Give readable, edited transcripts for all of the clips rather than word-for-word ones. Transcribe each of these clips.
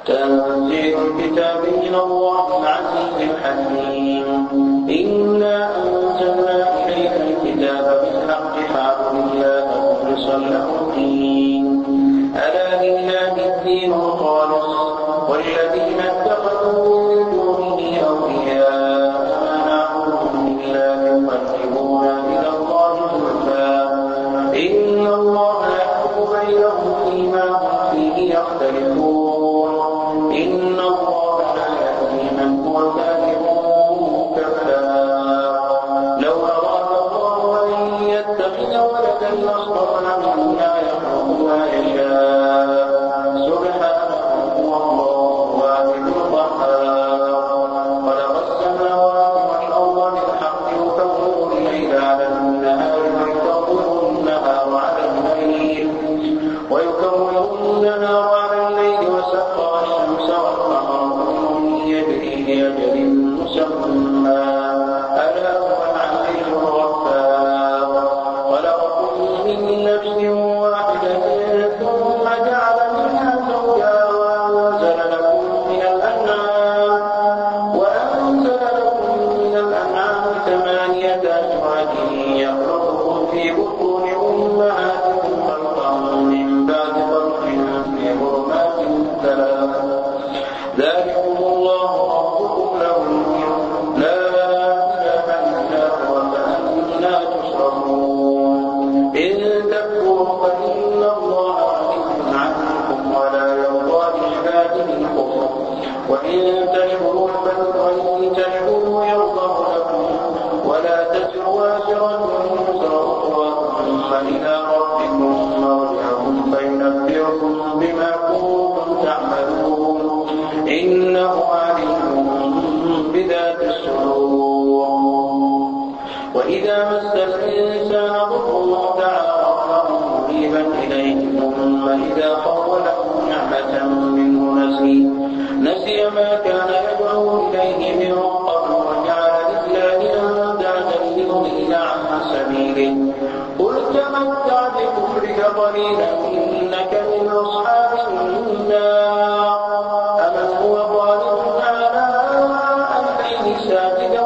تنزيل الكتاب من الله العزيز الحكيم. إنا أنزلنا إليك الكتاب بالحق فاعبد الله مخلصا له الدين. ألا لله الدين الخالص والذين اتخذوا من دونه أولياء ما نعبدهم إلا ليقربونا إلى الله زلفى إن الله يحكم بينهم فيما هم فيه يختلفون. إن الله لا يهدي من هو كاذب كفار. لو أراد الله أن يتخذ ولدا لاصطفى مما يخلق ما يشاء سبحانه والله واحد القهار. خلق السماوات والأرض بالحق يكور الليل على النهار ويكور النهار على الليل وسخر الشمس والقمر كل يجري لأجل مسمى ألا هو العزيز الغفار. خلقكم من نفس واحدة ثم جعل منها زوجها وأنزل لكم من الأنعام ثمانية أزواج يخلقكم في بطون أمهاتكم خلقا من بعد خلق في ظلمات ثلاث. ذلكم الله ربكم له الملك لا إله إلا هو فأنى تصرفون. إن تكفروا فإن الله غني عنكم ولا يرضى لعباده الكفر وإن تشكروا يرضه لكم ولا تزر وازرة وزر أخرى ثم إلى ربكم مرجعكم فينبئكم بما كنتم تعملون. إنه عليم بذات الصدور. وإذا مس الإنسان ضر دعا ربه منيبا إليه ثم إذا خوله نعمة منه نسي ما كان يدعو إليه من قبل وجعل لله أندادا ليضل عن سبيله. قل تمتع بكفرك قليلا إنك من أصحاب النار. أمن هو قانت آناء الليل ساجدا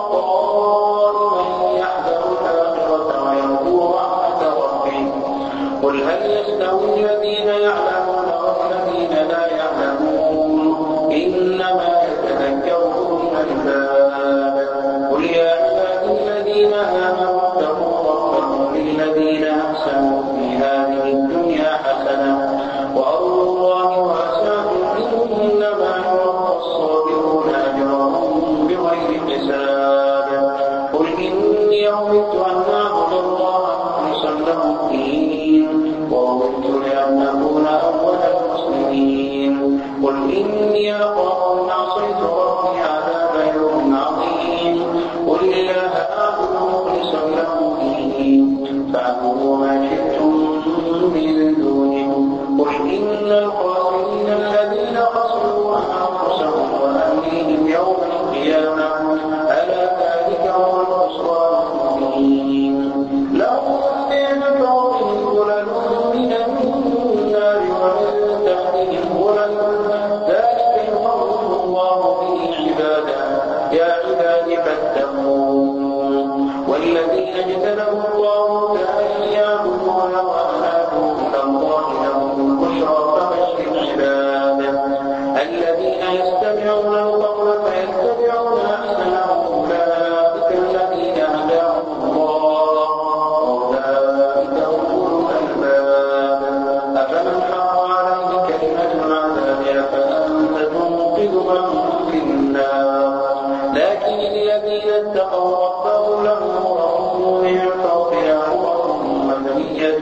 وقائما يحذر الآخرة ويرجو رحمة ربه. قل هل يستوي الذين يعلمون والذين لا يعلمون إنما يتذكر أولو الألباب. قل يا عبادي الذين آمنوا اتقوا ربكم للذين أحسنوا في هذه الدنيا حسنة وأرض الله واسعة إنما يوفى الصابرون أجرهم بغير حساب. قل إني أمرت أن أعبد الله مخلصا له الدين وأمرت لأن أكون أول المسلمين. قل إني أخاف إن عصيت ربي عذاب يوم عظيم. قل الله أعبد مخلصا له ديني فاعبدوا ما شئتم من دونه. قل إن الخاسرين الذين خسروا أنفسهم وأهليهم يوم القيامة ألا ذلك هو الخسران المبين. لهم من فوقهم ظلل من النار ومن تحتهم ظلل ذلك يخوف الله به عباده يا عباد فاتقون. والذين اجتنبوا الطاغوت أن يعبدوها وأنابوا إلى الله لهم البشرى فبشر عباده الذين يستمعون القول فيتبعون أحسنه أولئك الذين هداهم الله وأولئك هم أولو الألباب. أفمن حق عليه كلمة العذاب أفأنت تنقذ من في النار. لكن الذين اتقوا ربهم لهم غرف من فوقها غرف مبنية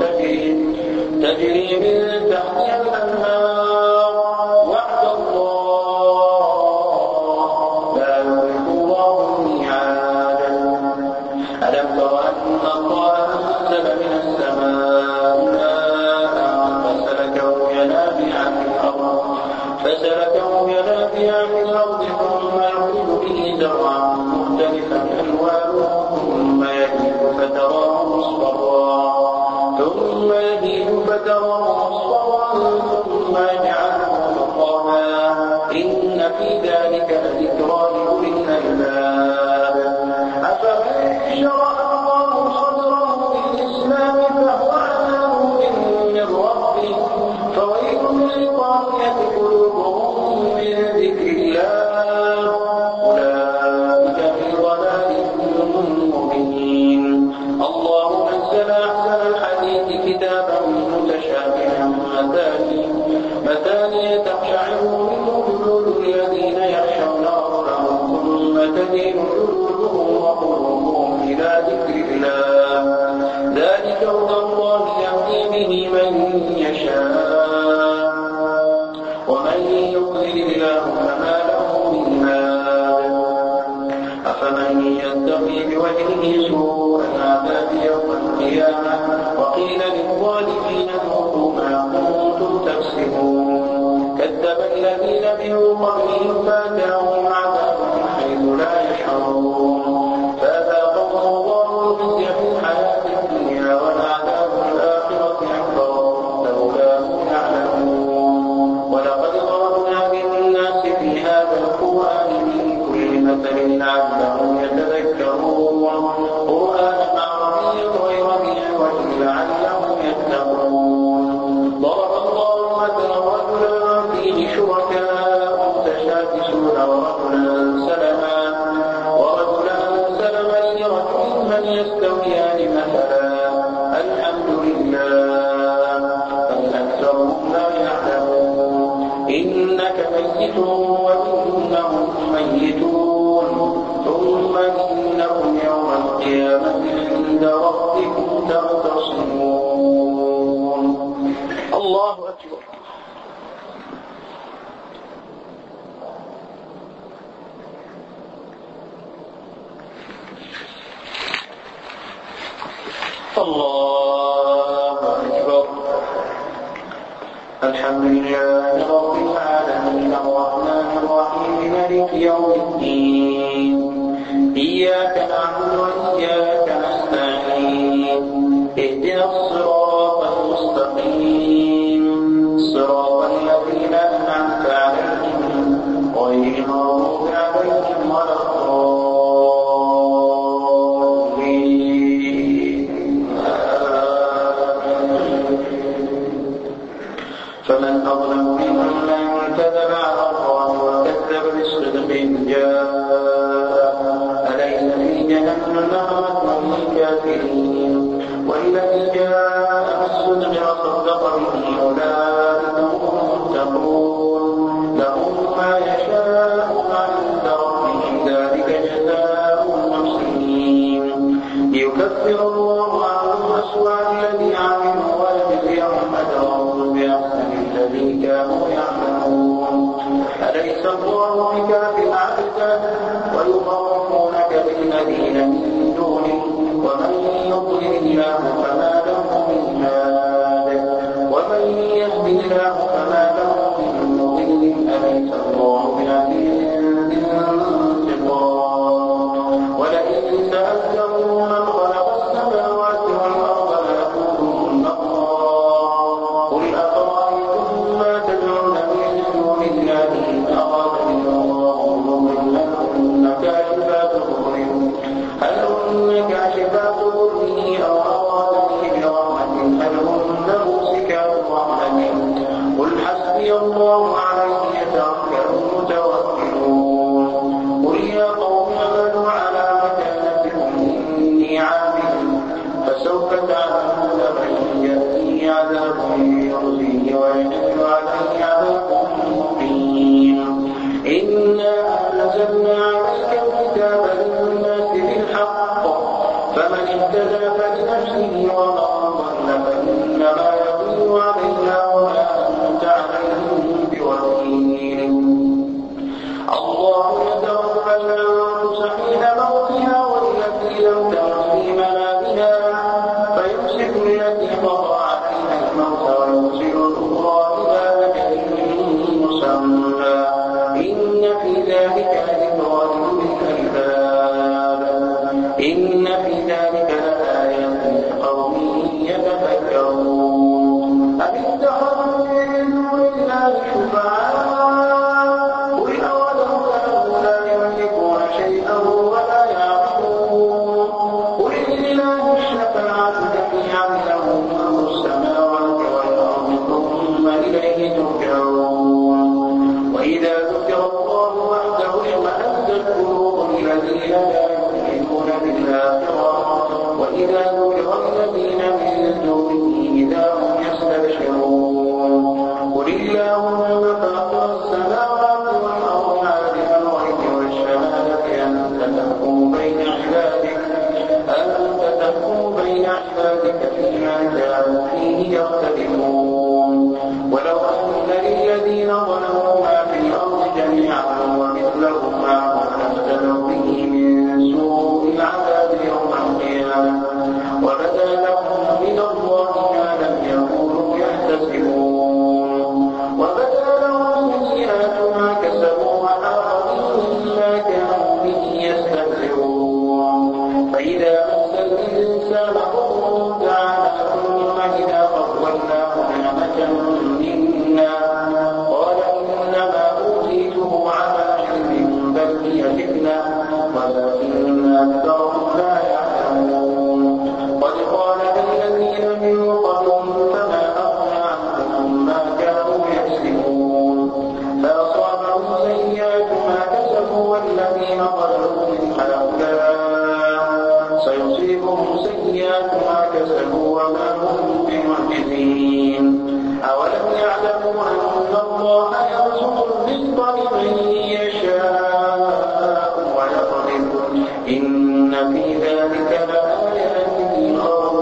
تجري من تحتها الأنهار وعد الله لا يخلف الله الميعاد. ألم تر أن الله أنزل من السماء ماء فسلكه ينابيع في الأرض ثم يخرج به زرعا مختلفا ألوانه ثم يهيج فتراه مصفرا ثم يجعله حطاما في ذلك لذكرى لأولي الألباب. أفمن شرح الله صدره للإسلام فهو على نور من ربه فويل للقاسية قلوبهم من ذكر الله أولئك في ضلال مبين. الله نزل أحسن الحديث كتابا متشابها مثانية تقشعر منه جلود الذين يخشون ربهم ثم تلين جلودهم وقلوبهم إلى ذكر الله ذلك هدى الله يهدي به من يشاء ومن يضلل الله فما له من هاد. أفمن يتقي بوجهه سوء العذاب يوم القيامة وقيل للظالمين ذوقوا ما كنتم تكسبون كذب الذين من قبلهم فأتاهم عذاب من حيث لا يشعرون فأذاقهم الله الخزي في الحياة الدنيا ولعذاب الآخرة أكبر لو كانوا يعلمون. ولقد ضربنا للناس في هذا القرآن من كل مثل لعلهم يتذكرون قرآنا عربيا غير ذي عوج لعلهم يتقون. ضرب الله مثلا رجلا فيه شركاء متشاكسون ورجلا سلما لرجل هل يستويان مثلا الحمد لله بل أكثرهم لا يعلمون. إنك ميت وإنهم ميتون ثم إنكم يوم القيامة عند ربكم تختصمون. الله أكبر. الله أكبر. الحمد لله رب العالمين الرحمن الرحيم مالك يوم الدين إياك نعبد وإياك نستعين اهدنا الصراط المستقيم صراط الذين أنعمت عليهم غير المغضوب عليهم ولا فمن أظلم ممن كذب على الله وكذب بالصدق إذ جاء أليس في جهنم مثوى للكافرين والذي جاء بالصدق وصدق به أولئك هم المتقون لهم ما يشاءون عند ربهم ذلك جزاء المحسنين ليكفر الله عنهم أسوأ الذي عملوا ويجزيهم أجرهم بأحسن الذي كانوا يعملون. أليس الله بكاف عبدا ويخوفونك بالذين من دونه ومن يضلل الله فما له من هاد ومن يهد الله فما له من مضل. أليس الله بعزيز ذي انتقام. ولئن سألتهم من خلق السماوات والأرض ليقولن الله قل أفرأيتم ما تدعون من دون الله إن أرادني الله ضرا هل هن كاشفات ضره أو أرادني برحمة هل هن ممسكات رحمته قل حسبي الله عليه يتوكل المتوكلون. قل يا قوم اعملوا على مكانتكم إني عامل فسوف تعلمون من يأتيه عذاب يخزيه ويحل عليه عذاب مقيم. إنا أنزلنا عليك الكتاب للناس بالحق فمن اهتدى فلنفسه ومن ضل فإنما يضل عليها وما أنت عليهم بوكيل. الله يتوفى الأنفس حين موتها والتي لم تمت في منامها فيمسك التي قضى عليها الموت ويرسل الأخرى إلى أجل مسمى إن في ذلك لذكرى لأولي الألباب. إن في ذلك لآيات لقوم يتفكرون. أم اتخذوا من دون الله شفعاء قل الرزق لمن يشاء ويقدر إن في ذلك لآيات لقوم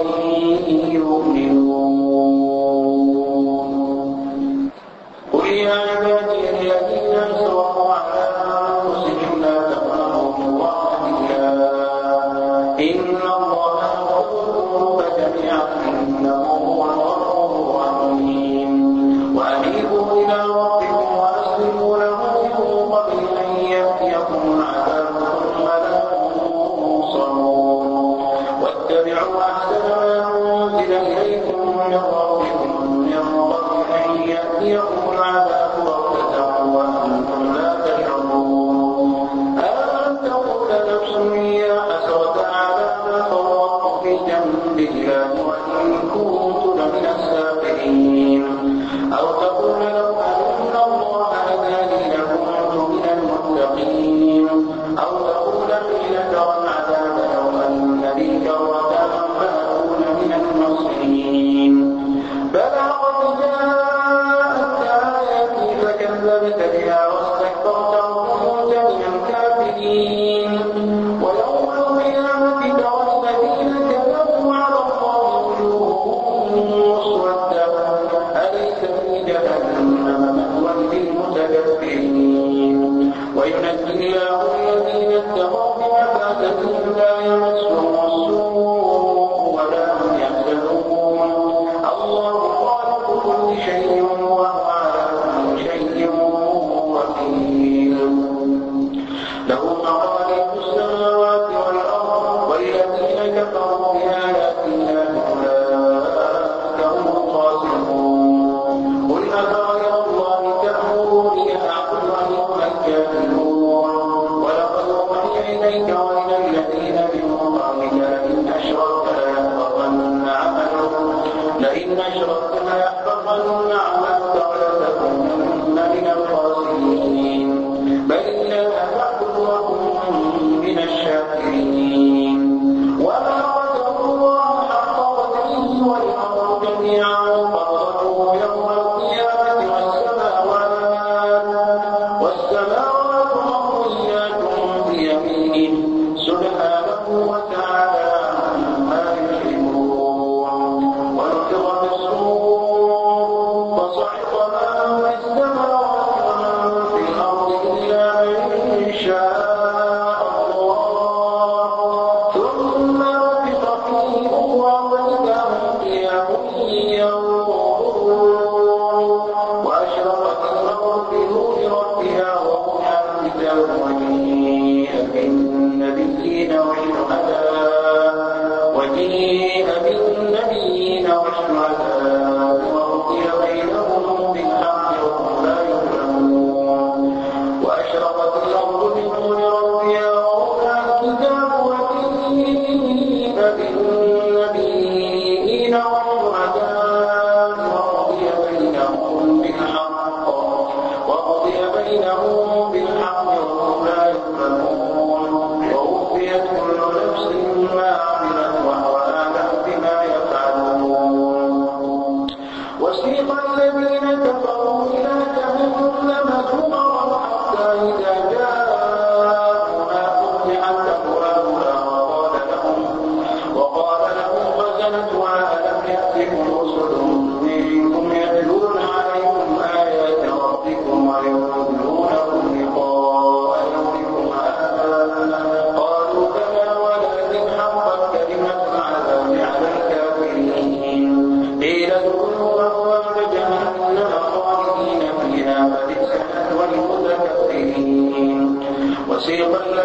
يؤمنون قل يا عبادي الذين أسرفوا على أنفسهم لا تقنطوا من رحمة الله إن الله يغفر الذنوب جميعا إنه هو الغفور الرحيم وأنيبوا إلى ربكم وأسلموا له من قبل أن يأتيكم العذاب ثم لا تنصرون واتبعوا أحسن ما أنزل إليكم من ربكم من قبل أن يأتيكم العذاب بغتة وأنتم لا تشعرون أن تقول نفس يا حسرة على ما فرطت في جنب الله وإن كنت لمن الساخرين أو تقول لو أن الله هداني لكنت من المتقين أو تقول حين ترى العذاب لو أن لي كرة فأكون من الناصرين بلى قد جاءتك آياتي فكذبت بها واستكبرت وكنت من الكافرين ويوم القيامة ترى الذين كذبوا على الله وجوههم مسودة أليس في جهنم مثوى للمتكبرين وينجي الله الذين اتقوا بمفازتهم لا يمسهم السوء ولا هم يحزنون الله خالق كل شيء وهو على كل شيء وكيل له مقاليد السماوات والأرض والذين كفروا بآيات الله أولئك هم الخاسرون قل أفغير الله تأمروني أعبد أيها الجاهلون ولقد أوحي إليك وإلى الذين من قبلك لئن أشركت ليحبطن عملك ولتكونن من الخاسرين بل الله فاعبد وكن من الشاكرين وما قدروا الله حق قدره والأمر جميعا قبضته يوم القيامة والسماوات مطويات بيمينه سبحانه وتعالى عما يشركون ونفخ في الصور فصعق من في السماوات ومن في الأرض إلا من شاء الله ثم نفخ فيه أخرى فإذا هم قيام ينظرون وأشرقت الأرض بنور ربها ووضع الكتاب وجيء بالنبيين والشهداء وقضي بينهم بالحق وهم لا يظلمون وأشرقت الأرض بنور ربها ووضع الكتاب وجيء بالنبيين والشهداء وقضي بينهم بالحق وهم لا يظلمون ووفيت كل نفس ما عملت وهو أعلم بما يفعلون وسيق الذين كفروا إلى جهنم زمرا حتى إذا جاءوها فتحت أبوابها وقال لهم خزنتها ألم يأتكم رسل منكم يتلون عليكم آيات ربكم وينذرونكم لقاء يومكم هذا قالوا بلى ولكن حقت كلمة العذاب على الكافرين قيل ادخلوا أبواب جهنم خالدين فيها فبئس مثوى المتكبرين وسيق